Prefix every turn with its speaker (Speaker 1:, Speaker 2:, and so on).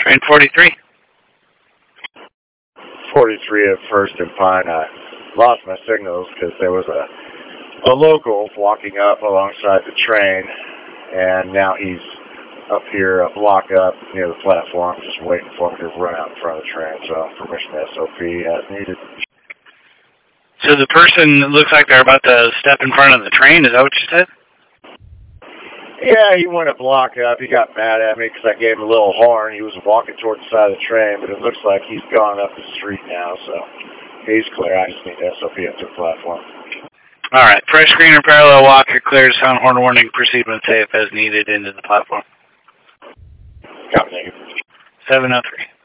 Speaker 1: Train 43.
Speaker 2: 43 at First and Pine. I lost my signals because there was a local walking up alongside the train, and now he's up here, a block up near the platform, just waiting for me to run out in front of the train. So permission to SOP as needed.
Speaker 1: So the person looks like they're about to step in front of the train. Is that what you said?
Speaker 2: Yeah, he went a block up. He got mad at me because I gave him a little horn. He was walking towards the side of the train, but it looks like he's gone up the street now, so he's clear. I just need to SOP up to the platform.
Speaker 1: All right. Fresh green or parallel walk. You're clear to sound horn warning. Proceed when safe as needed into the platform.
Speaker 2: Copy, negative.
Speaker 1: 703.